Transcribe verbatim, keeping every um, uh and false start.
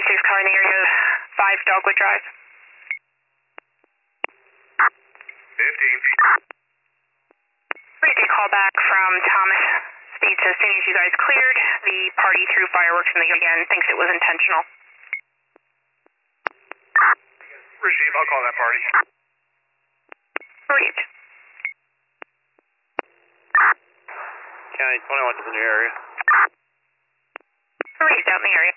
six car in the area, five Dogwood Drive. fifteen. We get a call back from Thomas. States as soon as you guys cleared, the party threw fireworks in the again, thinks it was intentional. Receive, I'll call that party. Received. County twenty-one is in your area. Received out in the area.